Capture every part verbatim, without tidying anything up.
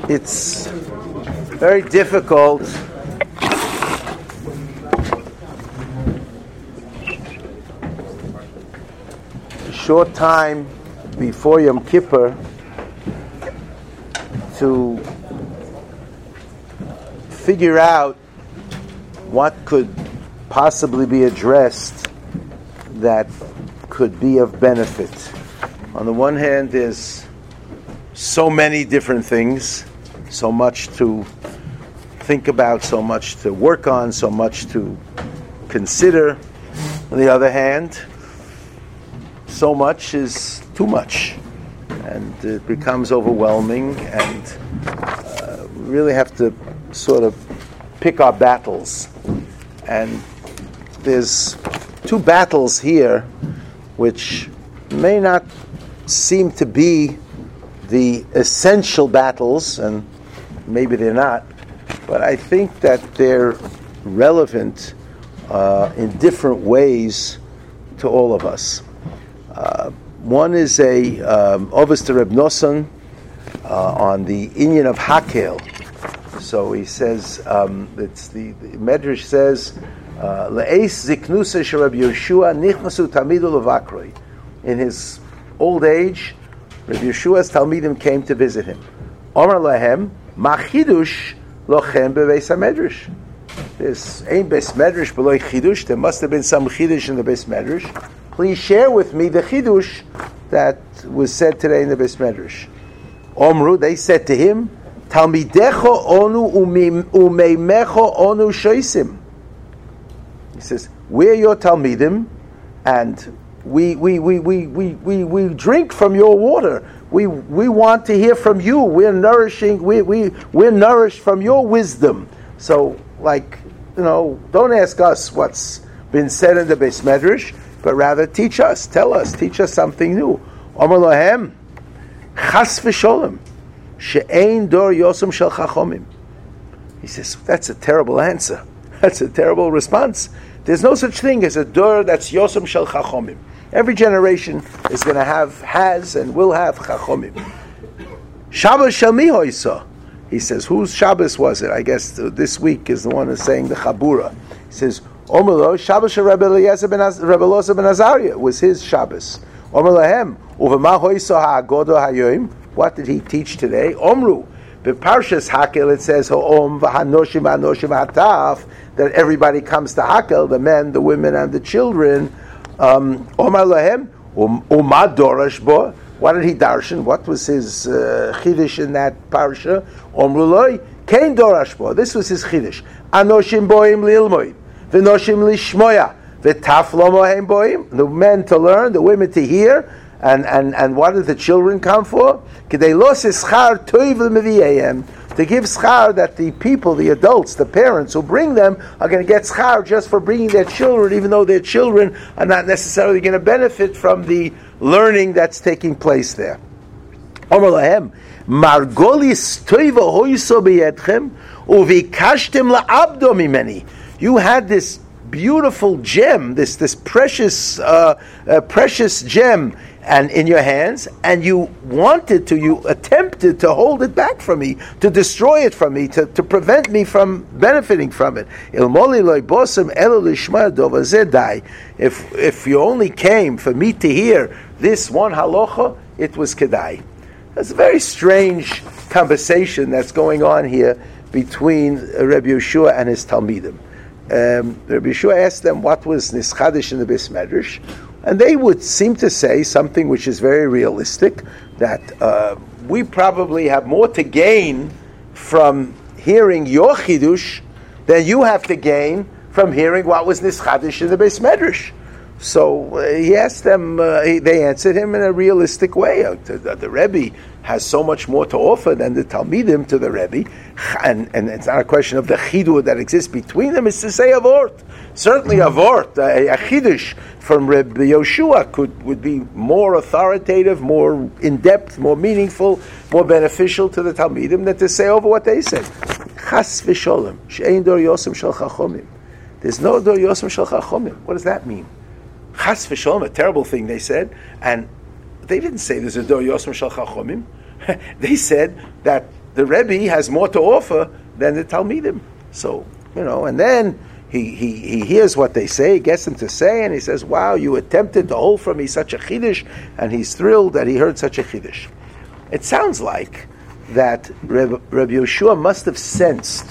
it's very difficult a short time before Yom Kippur to figure out what could possibly be addressed that could be of benefit. On the one hand, there's so many different things, so much to think about, so much to work on, so much to consider. On the other hand, so much is too much, and it becomes overwhelming, and uh, we really have to sort of pick our battles. And there's two battles here which may not seem to be the essential battles, and maybe they're not, but I think that they're relevant uh, in different ways to all of us. Uh, one is a um, Ovos to Reb Nosson uh, on the Inyan of Hakel. So he says, um, it's the, the Medrash says, Le'es ziknusa sherab Yeshua nichnasu talmidu levakroi. In his old age, Rabbi Yeshua's Talmidim came to visit him. Omar lahem, ma chidush lochem bebeis hamedrash. There's ain't beis medrash below chidush. There must have been some chidush in the beis medrash. Please share with me the chidush that was said today in the beis medrash. Omru, they said to him, Talmidecho onu umeimecho onu shoisim. He says, we're your Talmidim, and we we, we, we, we, we we drink from your water. We we want to hear from you. We're nourishing, we, we, we're nourished from your wisdom. So, like, you know, don't ask us what's been said in the Beis Medrash, but rather teach us, tell us, teach us something new. Omar lohem, chas v'sholem. She'ein dor yosem shel chachomim. He says, that's a terrible answer. That's a terrible response. There's no such thing as a dor that's yosem shel chachomim. Every generation is going to have, has, and will have chachomim. Shabbos shel mi hoisa. He says, whose Shabbos was it? I guess this week is the one who's saying the Chabura. He says, Omelo, Shabbos shel Rebbe Eliezer ben Eliezer ben Azariah was his Shabbos. Omelahem, uvema hoisa ha'agodo hayoim. What did he teach today? Omru. B'parshas Hakel it says Ha'om v'hanoshim v'hanoshim ha'taf, that everybody comes to Hakel, the men, the women, and the children. Um, Omar lahem umad dorash bo. What did he darshan? What was his uh, chiddush in that parsha? Omru loy kein dorash bo. This was his chiddush. Anoshim boim lilmoy v'noshim lishmoya v'taf lo mohem boim. The men to learn, the women to hear. And, and and what did the children come for? To give schar that the people, the adults, the parents who bring them are going to get schar just for bringing their children, even though their children are not necessarily going to benefit from the learning that's taking place there. Margolis toiva hoyso beyetchem uvikashtem la'abdo mimeni. You had this beautiful gem, this this precious uh, uh, precious gem, and in your hands, and you wanted to, you attempted to hold it back from me, to destroy it from me, to, to prevent me from benefiting from it. If if you only came for me to hear this one halacha, it was kedai. That's a very strange conversation that's going on here between Rabbi Yeshua and his Talmidim. Um, Rabbi Yeshua asked them what was nischadish in the Beis Medrash, and they would seem to say something which is very realistic, that uh, we probably have more to gain from hearing your chidush than you have to gain from hearing what was nischadish in the Beis Medrash. So uh, he asked them, uh, he, they answered him in a realistic way. Uh, the, the, the Rebbe has so much more to offer than the Talmidim to the Rebbe, and, and it's not a question of the chidur that exists between them, it's to say avort. Certainly avort, a, a chidush from Rebbe Yoshua could, would be more authoritative, more in-depth, more meaningful, more beneficial to the Talmidim than to say over what they said. Chas v'sholem, she'ein dor yosem shel chachomim. There's no dor yosem shel chachomim. What does that mean? Chas v'sholem, a terrible thing they said, and they didn't say there's a dor yosem shel chachomim. They said that the Rebbe has more to offer than the Talmidim. So, you know, and then he, he, he hears what they say, he gets them to say, and he says, wow, you attempted to hold from me such a Chiddush, and he's thrilled that he heard such a Chiddush. It sounds like that Reb, Rabbi Yehoshua must have sensed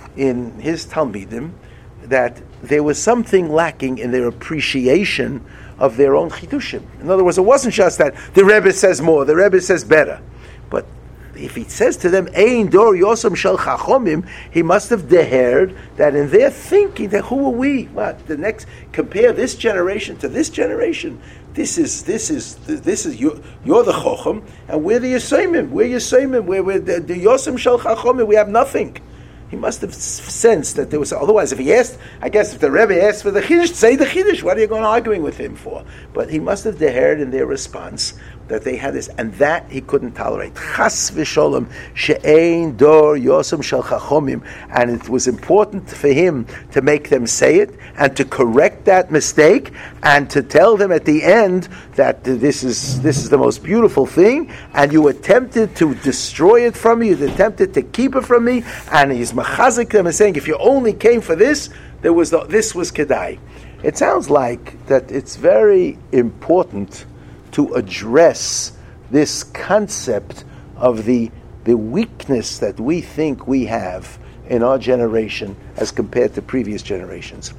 in his Talmidim that there was something lacking in their appreciation of their own Chidushim. In other words, it wasn't just that the Rebbe says more, the Rebbe says better. But if he says to them, Ein dor yosem shel chachomim, he must have dehered that in their thinking that who are we? What the next? Compare this generation to this generation. This is this is this is you. You're the chacham, and we're the yosemim. We're yosemim. We're, we're the, the yosem shel chachomim. We have nothing. He must have sensed that there was. Otherwise, if he asked, I guess if the Rebbe asked for the Chiddush, say the Chiddush. What are you going arguing with him for? But he must have dehered in their response that they had this, and that he couldn't tolerate. Chas v'sholem she'ein dor yosem shel chachomim, and it was important for him to make them say it and to correct that mistake and to tell them at the end that this is this is the most beautiful thing, and you attempted to destroy it from me, you attempted to keep it from me, and he's machazik them and saying, if you only came for this, there was the, this was kedai. It sounds like that it's very important to address this concept of the the weakness that we think we have in our generation as compared to previous generations.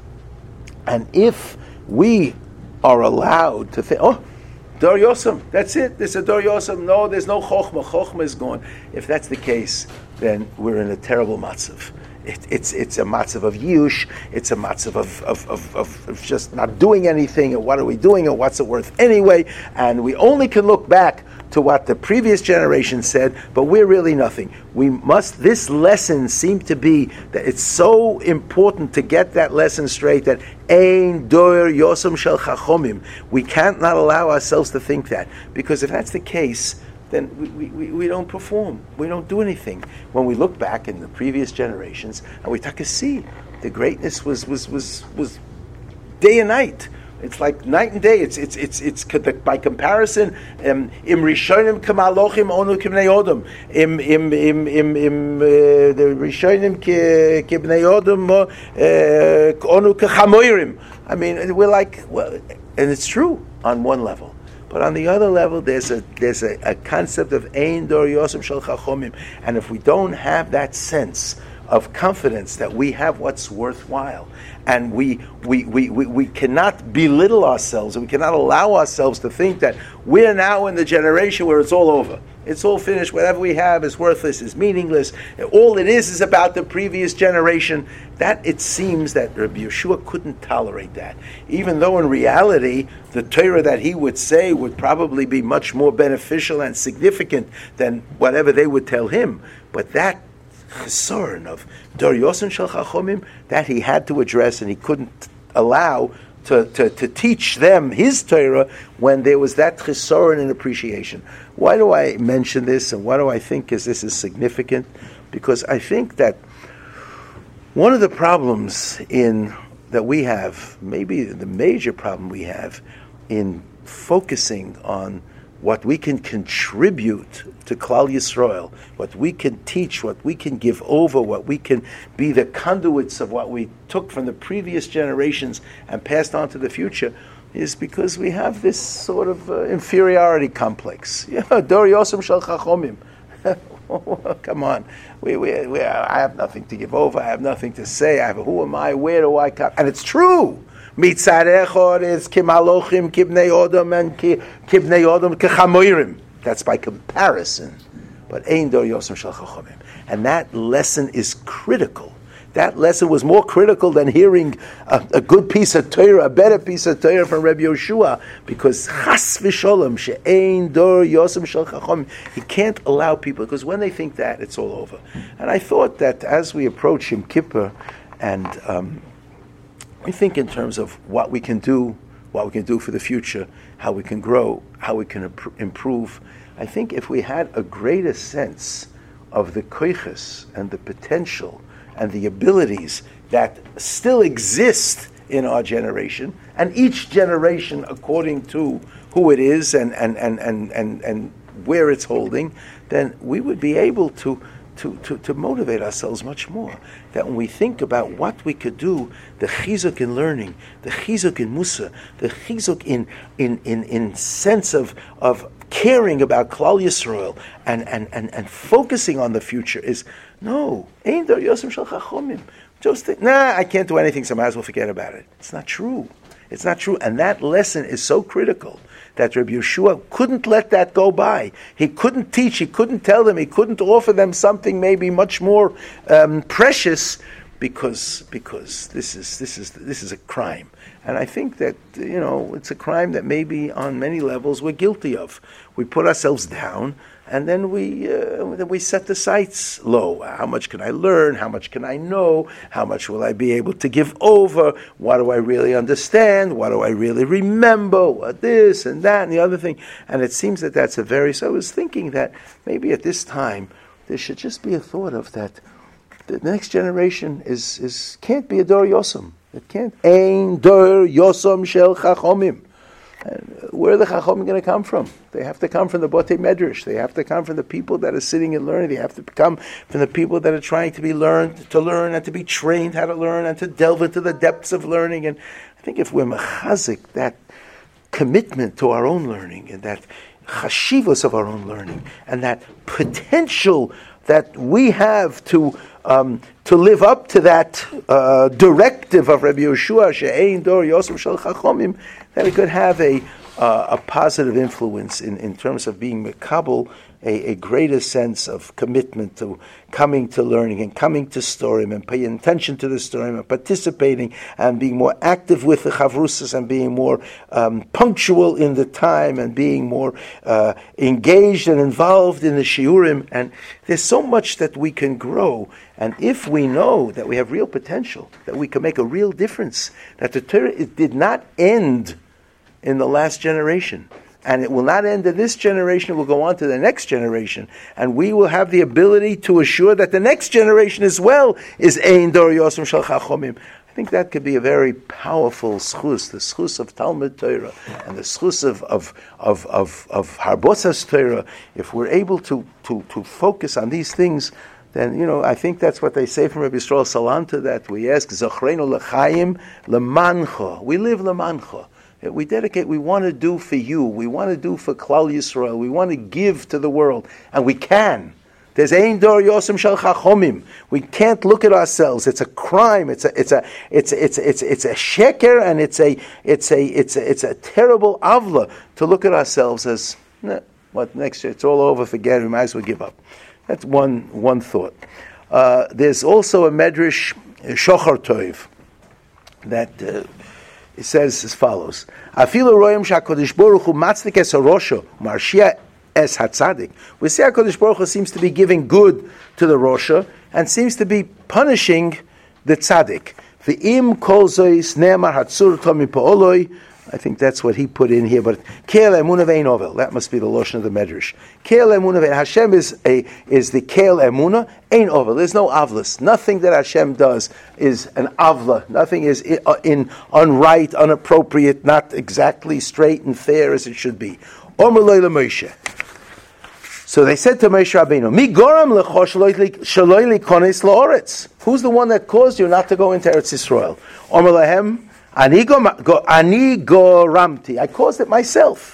And if we are allowed to think, oh, Dor Yosem, that's it, there's a Dor Yosem, no, there's no Chochmah, Chochmah is gone. If that's the case, then we're in a terrible matzav. It, it's it's a matzav of yush. It's a matzav of of, of of of just not doing anything. And what are we doing? And what's it worth anyway? And we only can look back to what the previous generation said, but we're really nothing. We must. This lesson seemed to be that it's so important to get that lesson straight. That ein dor yosem shel chachomim. We can't not allow ourselves to think that, because if that's the case, then we, we, we don't perform. We don't do anything. When we look back in the previous generations, and we take a see, the greatness was was was was day and night. It's like night and day. It's it's it's it's by comparison. Im rishonim k'malochim onu k'bnei odom. Im im im im im the rishonim k'bnei odom onu k'chamoirim. I mean, we're like, well, and it's true on one level. But on the other level, there's a there's a, a concept of ein dor yosem shel chachomim, and if we don't have that sense of confidence that we have what's worthwhile, and we we, we, we we cannot belittle ourselves, and we cannot allow ourselves to think that we're now in the generation where it's all over. It's all finished. Whatever we have is worthless, is meaningless. All it is is about the previous generation. That it seems that Rabbi Yehoshua couldn't tolerate that. Even though in reality, the Torah that he would say would probably be much more beneficial and significant than whatever they would tell him. But that chesaron of Dor Yosem Shel Chachomim, that he had to address, and he couldn't allow To, to, to teach them his Torah when there was that chesaron and appreciation. Why do I mention this, and why do I think is this is significant? Because I think that one of the problems in that we have, maybe the major problem we have in focusing on what we can contribute to Klal Yisrael, what we can teach, what we can give over, what we can be the conduits of what we took from the previous generations and passed on to the future, is because we have this sort of uh, inferiority complex. Dor Yosem Shel Chachomim. Come on, we, we, we, I have nothing to give over. I have nothing to say. I have, who am I? Where do I come? And it's true. Mitzad echad is kimalochim kibnei odom and kibnei odom kechamoirim. That's by comparison. But ein dor yosem shel chachomim. And that lesson is critical. That lesson was more critical than hearing a, a good piece of Torah, a better piece of Torah from Rabbi Yehoshua, because chas v'sholem she'ein dor yosem shel chachomim. He can't allow people, because when they think that, it's all over. And I thought that as we approach Yom Kippur, and um, we think in terms of what we can do, what we can do for the future, how we can grow, how we can improve. I think if we had a greater sense of the koiches and the potential and the abilities that still exist in our generation, and each generation according to who it is and and and and and, and where it's holding, then we would be able to to, to, to motivate ourselves much more. That when we think about what we could do, the chizuk in learning, the chizuk in musa, the chizuk in in, in, in sense of, of caring about Klal Yisrael and, and, and, and focusing on the future is, no, ein dar yosem shel chachomim. Just think, nah, I can't do anything, so I might as well forget about it. It's not true. It's not true. And that lesson is so critical that Rabbi Yeshua couldn't let that go by. He couldn't teach, he couldn't tell them, he couldn't offer them something maybe much more um, precious because because this is this is this is a crime. And I think that, you know, it's a crime that maybe on many levels we're guilty of. We put ourselves down, and then we uh, then we set the sights low. How much can I learn? How much can I know? How much will I be able to give over? What do I really understand? What do I really remember? What this and that and the other thing? And it seems that that's a very... So I was thinking that maybe at this time there should just be a thought of that the next generation is, is can't be a Dor Yosem. It can't. Ein Dor Yosem Shel Chachomim. And where are the Chachomim going to come from? They have to come from the Botei Medrash. They have to come from the people that are sitting and learning. They have to come from the people that are trying to be learned, to learn and to be trained how to learn and to delve into the depths of learning. And I think if we're mechazik, that commitment to our own learning and that chashivos of our own learning and that potential that we have to um, to live up to that uh, directive of Rabbi Yeshua, she'ein dor yosem shel chachomim, that it could have a uh, a positive influence in, in terms of being mekabel, a, a greater sense of commitment to coming to learning and coming to Storim and paying attention to the Storim and participating and being more active with the chavrusas and being more um, punctual in the time and being more uh, engaged and involved in the shiurim. And there's so much that we can grow. And if we know that we have real potential, that we can make a real difference, that the Torah it did not end in the last generation, and it will not end in this generation, it will go on to the next generation, and we will have the ability to assure that the next generation as well is Ein Dor Yosem Shel Chachomim. I think that could be a very powerful schus, the schus of Talmud Torah, and the schus of of of of, of Harbosas Torah. If we're able to, to, to focus on these things, then, you know, I think that's what they say from Rabbi Yisrael Salanta, that we ask, Zochreinu l'chaim l'mancha. We live l'mancha. We dedicate, we want to do for you, we want to do for Klal Yisrael, we want to give to the world, and we can. There's Ein Dor Yosem Shel Chachomim. We can't look at ourselves. It's a crime. It's a it's a it's a, it's a, it's a, it's a sheker, and it's a it's a it's a it's a terrible avla to look at ourselves as, nah, what next year? It's all over. Forget it. We might as well give up. That's one one thought. Uh, there's also a medrash, Shochar Toiv, that uh, it says as follows: Afilu royim shakodesh baruch hu matzdik es harosha marshia es hatzadik. We see HaKadosh Baruch Hu seems to be giving good to the rosha and seems to be punishing the tzaddik. V'im kol zois ne'amar hatzur tomi pa'oloi. I think that's what he put in here, but Keil Emunah Ve'ein Ovel. That must be the Lashon of the Medrash. Keil Emunah Ve'ein. Hashem is a is the Keil Emunah Ein Ovel. There's no avlas. Nothing that Hashem does is an avla. Nothing is in, in unright, unappropriate, not exactly straight and fair as it should be. Omer Lo Moshe. So they said to Moshe Rabbeinu, Mi goram lecho shaloi likonis la'oretz. Who's the one that caused you not to go into Eretz Yisrael? Omer Lahem. Ani goramti. I caused it myself.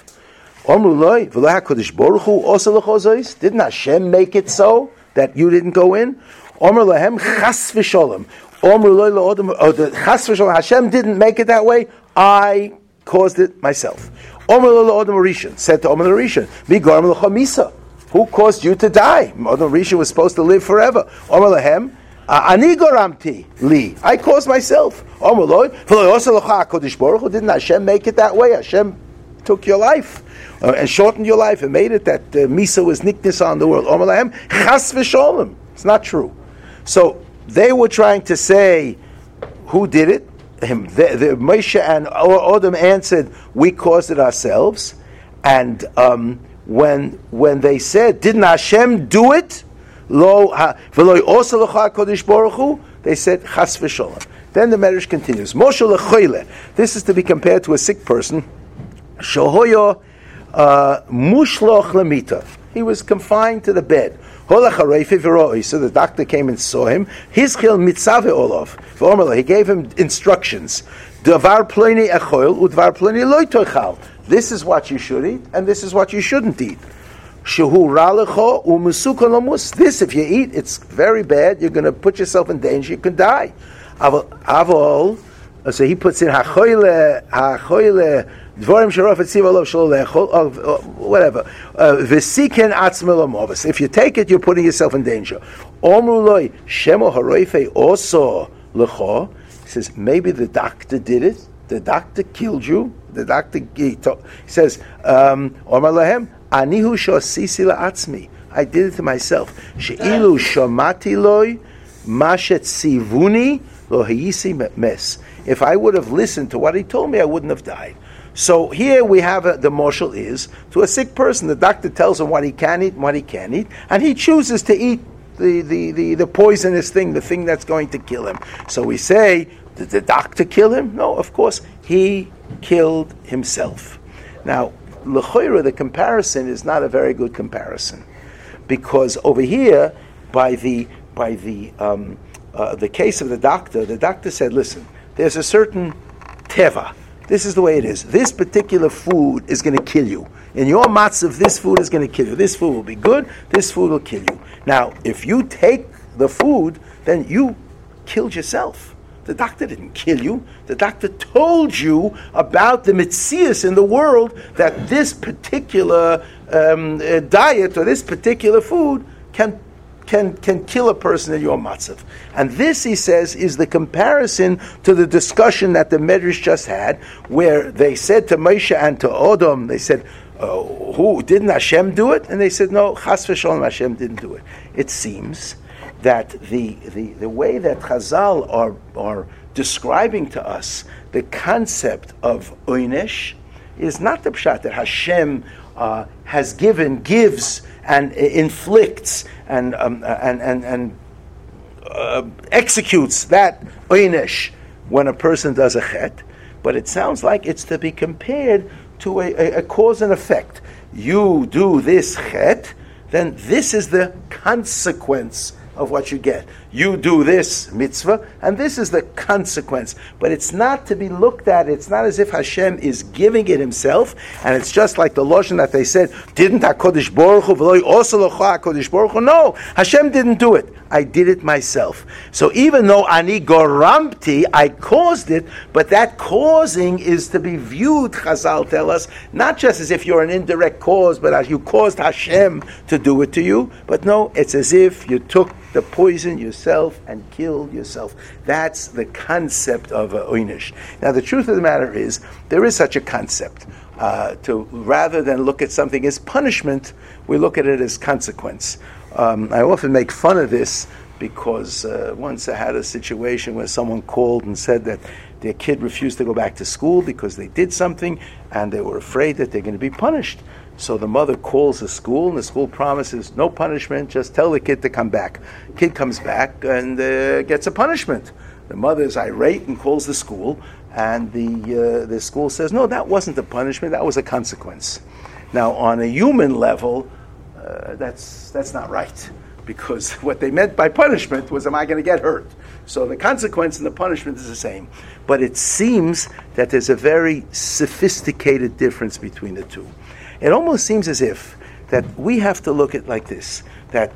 Didn't Hashem make it so that you didn't go in? Hashem didn't make it that way. I caused it myself. Said to Omer Rishon, who caused you to die? Omer Rishon was supposed to live forever. Omer Lahem. Ani goramti li. I caused myself. Didn't Hashem make it that way? Hashem took your life uh, and shortened your life and made it that uh, Misa was nickness on the world. Chas v'sholem. It's not true. So they were trying to say, who did it? Him. The, the, Moshe and Odom answered, we caused it ourselves. And um, when when they said, didn't Hashem do it? Lo v'lo osa l'cha Kodesh Baruch Hu. They said chas v'sholem. Then the Medrash continues. Moshe lechoyle. This is to be compared to a sick person. Shohoyo mushloch lemita. He was confined to the bed. So the doctor came and saw him. Hizchil mitzave olav. He gave him instructions. Davar ploni echoil udvar ploni loy tochal. This is what you should eat, and this is what you shouldn't eat. Shehu ralecho umusukan lomus. This, if you eat, it's very bad. You're going to put yourself in danger. You can die. Avol. So he puts in hachoyle hachoyle. Dvorim sharaf et siva olav shlo lechol. Whatever. V'siken atzmel. If you take it, you're putting yourself in danger. Omru loy shemo haroife also lecho. He says, maybe the doctor did it. The doctor killed you. The doctor, he, told, he says, Omar lahem, anihu shosisi la'atzmi. I did it to myself. She'ilu shomati loy, mashet sivuni, lo hayisi mes. If I would have listened to what he told me, I wouldn't have died. So here we have a, the marshal is, to a sick person, the doctor tells him what he can eat and what he can't eat, and he chooses to eat The, the, the, the poisonous thing, the thing that's going to kill him. So we say, did the doctor kill him? No, of course, he killed himself. Now, l'choira, the comparison is not a very good comparison, because over here, by the by the um, uh, the case of the doctor, the doctor said, listen, there's a certain teva. This is the way it is. This particular food is going to kill you. In your matzav, this food is going to kill you. This food will be good. This food will kill you. Now, if you take the food, then you killed yourself. The doctor didn't kill you. The doctor told you about the mitzias in the world that this particular um, uh, diet or this particular food can can can kill a person in your matzav. And this, he says, is the comparison to the discussion that the Medrash just had, where they said to Moshe and to Odom, they said, uh, who, didn't Hashem do it? And they said, no, chas v'sholom, Hashem didn't do it. It seems that the, the, the way that Chazal are, are describing to us the concept of oynesh is not the pshat that Hashem uh, has given, gives, and uh, inflicts, and um, and and, and uh, executes that oynesh when a person does a chet, but it sounds like it's to be compared to a, a, a cause and effect. You do this chet, then this is the consequence of what you get. You do this mitzvah, and this is the consequence. But it's not to be looked at, it's not as if Hashem is giving it himself, and it's just like the Lashon that they said, didn't HaKadosh Baruch Hu, v'lo also locha HaKadosh Baruch Hu? No, Hashem didn't do it. I did it myself. So even though ani goramti, I caused it, but that causing is to be viewed, Chazal tell us, not just as if you're an indirect cause, but as you caused Hashem to do it to you, but no, it's as if you took the poison yourself and killed yourself. That's the concept of uh, oynish. Now, the truth of the matter is, there is such a concept. Uh, to rather than look at something as punishment, we look at it as consequence. Um, I often make fun of this because uh, once I had a situation where someone called and said that their kid refused to go back to school because they did something and they were afraid that they're going to be punished. So the mother calls the school, and the school promises no punishment, just tell the kid to come back. Kid comes back and uh, gets a punishment. The mother is irate and calls the school, and the uh, the school says, no, that wasn't a punishment, that was a consequence. Now, on a human level, uh, that's that's not right, because what they meant by punishment was, am I going to get hurt? So the consequence and the punishment is the same. But it seems that there's a very sophisticated difference between the two. It almost seems as if that we have to look at like this, that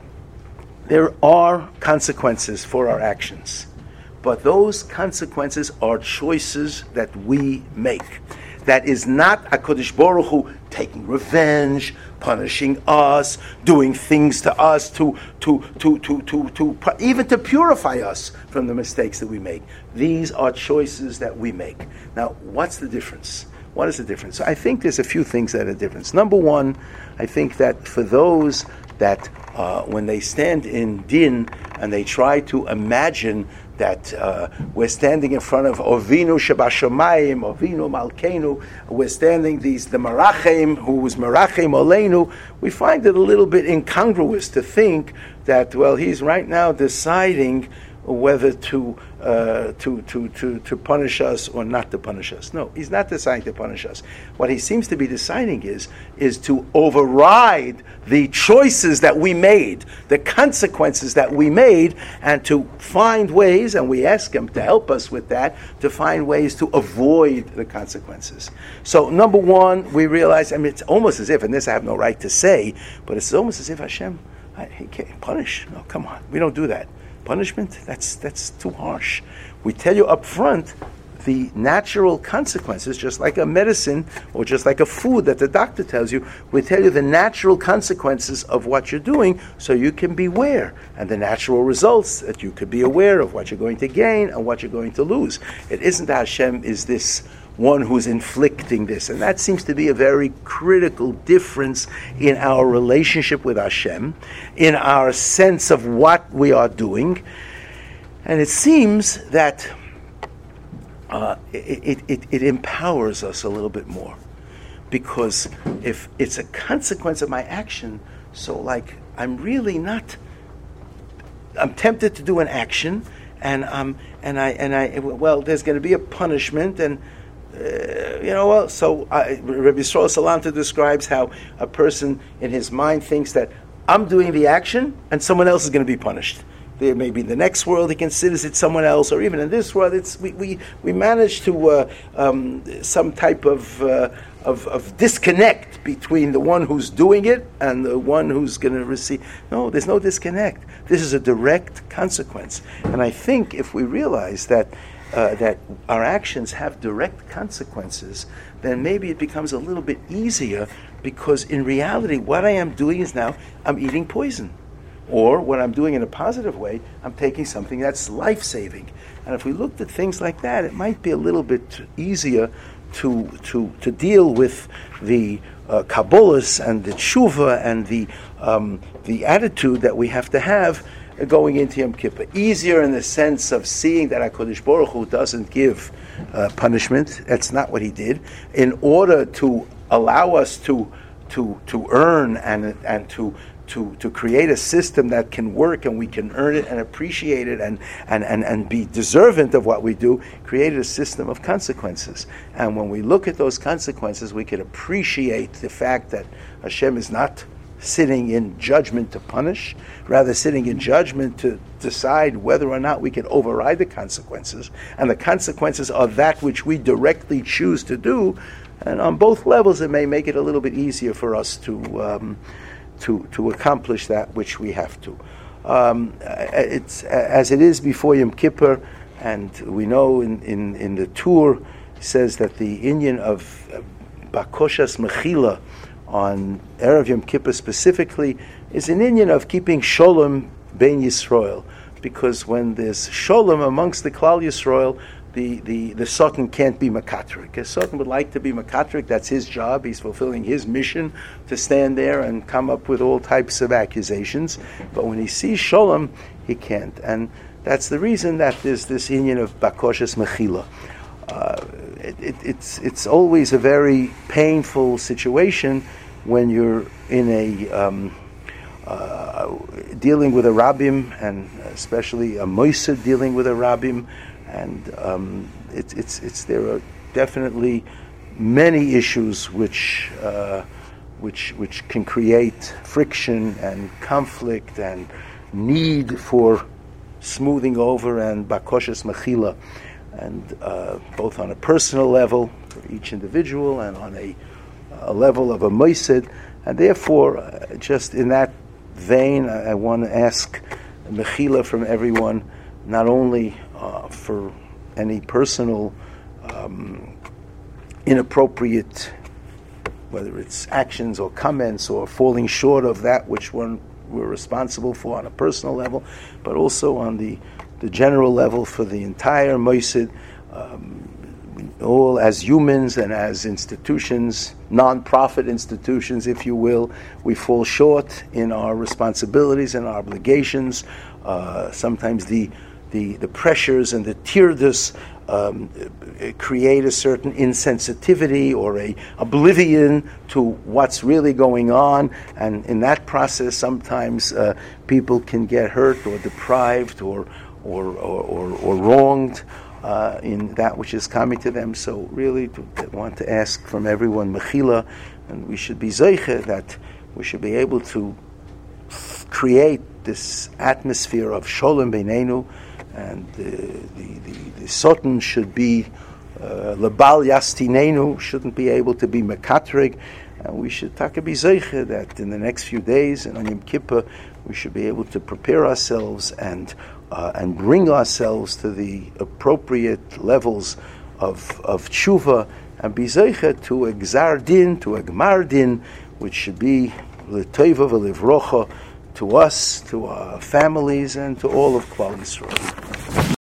there are consequences for our actions, but those consequences are choices that we make. That is not HaKadosh Baruch Hu taking revenge, punishing us, doing things to us to, to, to, to, to, to, to even to purify us from the mistakes that we make. These are choices that we make. Now, what's the difference? What is the difference? So I think there's a few things that are different. Number one, I think that for those that uh, when they stand in din and they try to imagine that uh, we're standing in front of Ovinu Shabashamayim, Ovinu Malkeinu, we're standing these the Merachim, who was Merachim Oleinu, we find it a little bit incongruous to think that, well, he's right now deciding whether to, uh, to, to, to, to punish us or not to punish us. No, he's not deciding to punish us. What he seems to be deciding is, is to override the choices that we made, the consequences that we made, and to find ways, and we ask him to help us with that, to find ways to avoid the consequences. So number one, we realize, I mean, it's almost as if, and this I have no right to say, but it's almost as if Hashem, he can't punish. No, come on, we don't do that. Punishment, that's that's too harsh. We tell you up front the natural consequences, just like a medicine or just like a food that the doctor tells you. We tell you the natural consequences of what you're doing so you can beware, and the natural results that you could be aware of what you're going to gain and what you're going to lose. It isn't that Hashem is this one who's inflicting this. And that seems to be a very critical difference in our relationship with Hashem, in our sense of what we are doing. And it seems that uh, it, it, it empowers us a little bit more. Because if it's a consequence of my action, so like I'm really not, I'm tempted to do an action, and um, and I and I well, there's going to be a punishment, and Uh, you know, well, so I, Rabbi Yisrael Salanta describes how a person in his mind thinks that I'm doing the action and someone else is going to be punished. There may be in the next world he considers it someone else, or even in this world, it's we we, we manage to uh, um, some type of, uh, of of disconnect between the one who's doing it and the one who's going to receive. No, there's no disconnect. This is a direct consequence, and I think if we realize that. Uh, that our actions have direct consequences, then maybe it becomes a little bit easier, because in reality what I am doing is now I'm eating poison. Or what I'm doing in a positive way, I'm taking something that's life-saving. And if we looked at things like that, it might be a little bit easier to to, to deal with the uh, Kabbalahs and the tshuva and the um, the attitude that we have to have going into Yom Kippur. Easier in the sense of seeing that HaKadosh Baruch Hu doesn't give uh, punishment. That's not what he did. In order to allow us to to to earn and and to to to create a system that can work and we can earn it and appreciate it and and, and, and be deserving of what we do, created a system of consequences. And when we look at those consequences, we can appreciate the fact that Hashem is not sitting in judgment to punish, rather sitting in judgment to decide whether or not we can override the consequences. And the consequences are that which we directly choose to do. And on both levels, it may make it a little bit easier for us to um, to to accomplish that which we have to. Um, it's as it is before Yom Kippur, and we know in in, in the Tur it says that the Inyan of Bakoshas Mechila on Erev Yom Kippur specifically is an Inyan of keeping Sholem Bein Yisrael, because when there's Sholem amongst the Klal Yisrael, the, the, the Satan can't be Makatrik. A Satan would like to be Makatrik, that's his job, he's fulfilling his mission to stand there and come up with all types of accusations, but when he sees Sholem, he can't. And that's the reason that there's this Inyan of Bakoshas Mechila. Uh, it, it, it's it's always a very painful situation when you're in a um, uh, dealing with a rabbim, and especially a moised dealing with a rabbim, and um, it, it's it's there are definitely many issues which uh, which which can create friction and conflict and need for smoothing over and bakoshas mechila. And uh, both on a personal level for each individual and on a, a level of a moised. And therefore, uh, just in that vein, I, I want to ask mechila from everyone, not only uh, for any personal um, inappropriate, whether it's actions or comments or falling short of that which one we're responsible for on a personal level, but also on the the general level for the entire Moisid, um, all as humans and as institutions, non-profit institutions, if you will, we fall short in our responsibilities and our obligations. Uh, sometimes the, the the pressures and the tirdus um, create a certain insensitivity or a oblivion to what's really going on, and in that process, sometimes uh, people can get hurt or deprived or or or, or, or wronged uh, in that which is coming to them. So really, to, to want to ask from everyone mechila, and we should be zeiche that we should be able to f- create this atmosphere of sholem beinenu, and uh, the the the sotan should be lebal yastinenu, shouldn't be able to be mekatrig. And we should taka be zeiche that in the next few days and on Yom Kippur we should be able to prepare ourselves and uh, and bring ourselves to the appropriate levels of of tshuva and be zeiche to a gzar din, to a gmar din, which should be l'toiva v'livrocha to us, to our families, and to all of Klal Yisrael.